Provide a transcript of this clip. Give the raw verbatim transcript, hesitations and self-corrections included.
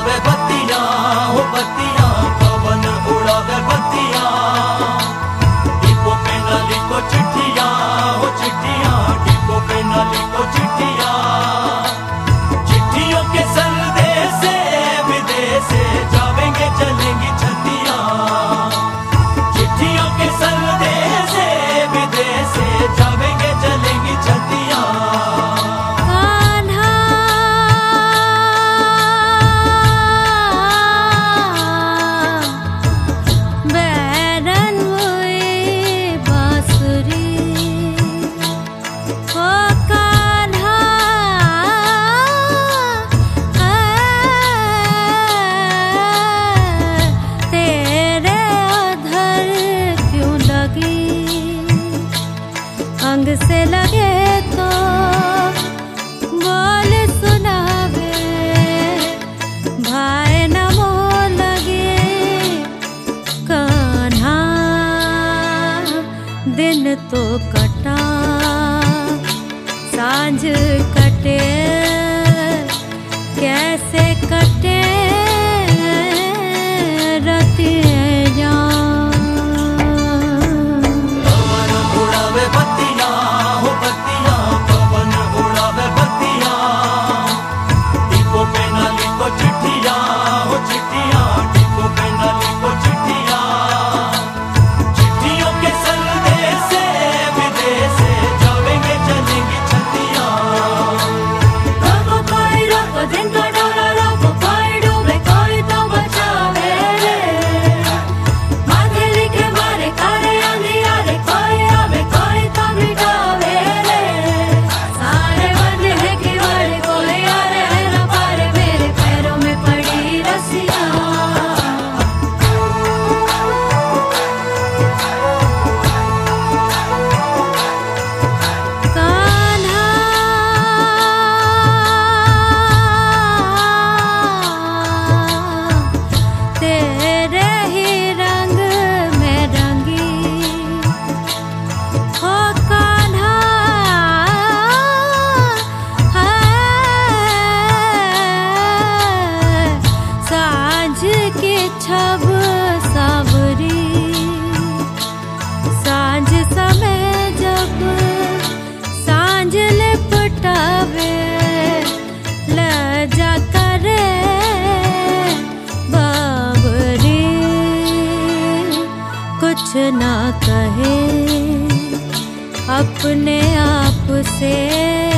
उड़ावे बत्तियां हो बत्तियां, पवन उड़ावे बत्तियां। डिब्बों पे न लिखो चिट्ठियां हो चिट्ठियां, डिब्बों पे न लिखो चिट्ठियां। चिट्ठियों के संदेश से विदेश से जावेंगे चलेंगी छत्तियां। चिट्ठियों के संदेश से विदेश से जावेंगे चलेंगी छत्तियां। अंग से लगे तो बोल सुनावे, भाई न मोह लगे कान्हा। दिन तो कटा सांझ कटे, कैसे कटे रतियां। छब सावरी सांझ समय जब सांझ लिपटावे, लजा करे बाबरी कुछ ना कहे अपने आप से।